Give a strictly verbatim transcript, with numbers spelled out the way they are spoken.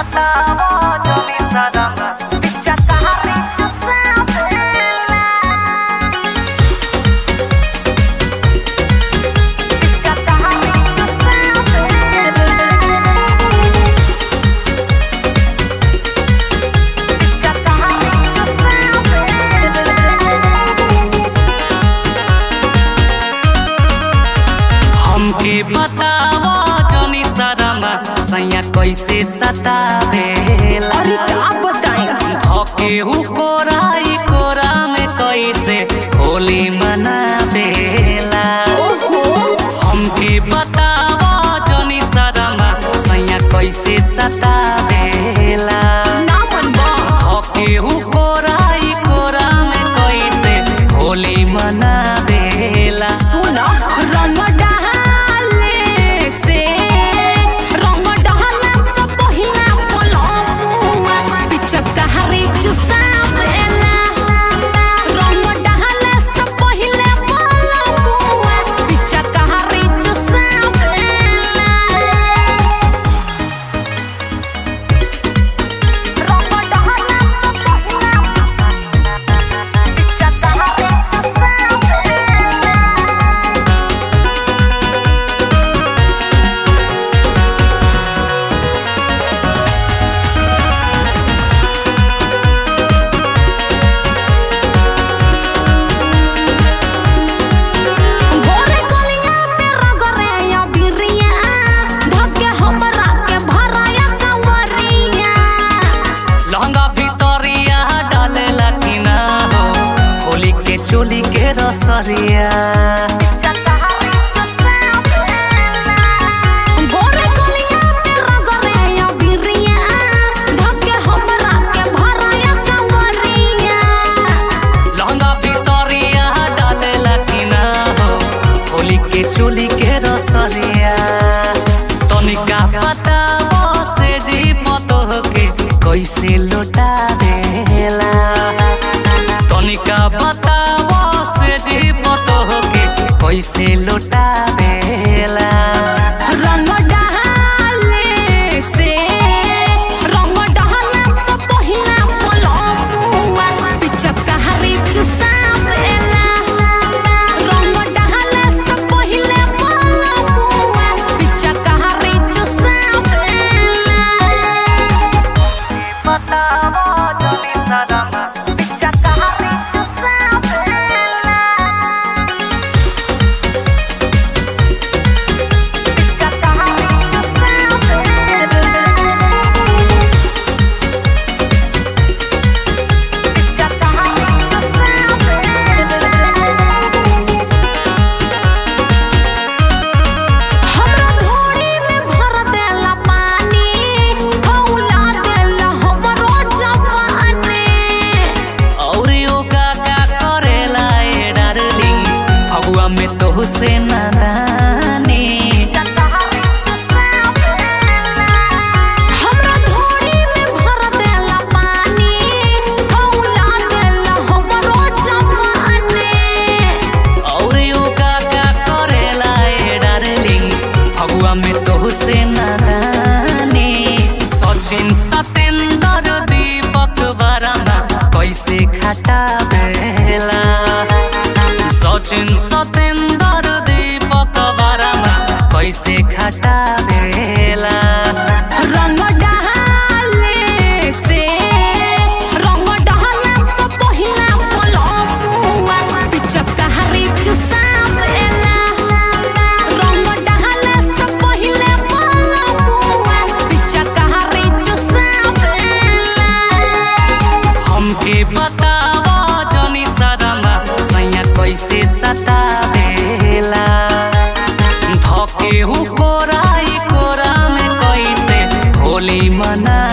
बतावा जनी सरमा सैया कैसे सतावेला। अरे का बताई धके हु कोराई कोरा में कैसे होली मनावेला। हमके बतावा जनी सरमा सैया कैसे सतावेला। ना मनबा धके हु कोराई कोरा में कैसे होली मनावेला। सुना रंग डाले से रंग डाले से पहिला पलमुआ पिचकारी चुसावेला। रंग डाले से पहिला पलमुआ पिचकारी चुसावेला। रंग डाले से पहिला पिचकारी गोरे गलिया पे रगरे या बिरिया धके हमरा के भराया कंवरिया। लहंगा भितरिया डालेला कि ना हो होली के चोली के रसरिया। गोरे गलिया पे रगरे या बिरिया धके हमरा के भराया कंवरिया। लहंगा भितरिया डालेला कि ना हो होली के चोली के रसरिया। तनिका बताओ से जी पतोह के कैसे लौटा देला। तनिका बताओ से जी पतोह के कैसे लौटा देला। रंग डाले से रंग डाले से पहिला पलमुआ पिचकारी चुसावेला। रंग डाले से पहिला पलमुआ पिचकारी चुसावेला। बताओ जनी सरमा पिचकारी चुसावेला। हमरा घोड़ी में भर देला पानी खौला देला हमरो जवानी। और योगा का करेला ए डार्लिंग फगुआ में तो से नादानी। हमरा घोड़ी में भर देला पानी खौला देला हमरो जवानी। और योगा का करेला ए डार्लिंग फगुआ में तो से नादानी। सचिन सतेंद्र दीपक बरामा कैसे खटावेला। सचिन सतेंद्र दीपक बरामा कैसे खटावेला। रंग डाले से रंग डाले से पहिला पलमुआ पिचकारी चुसावेला। रंग डाले से पहिला पलमुआ पिचकारी चुसावेला। हमके बतावा जनी सरमा सैया कैसे सतावेला। धके हु कोराई कोरा में कैसे होली मना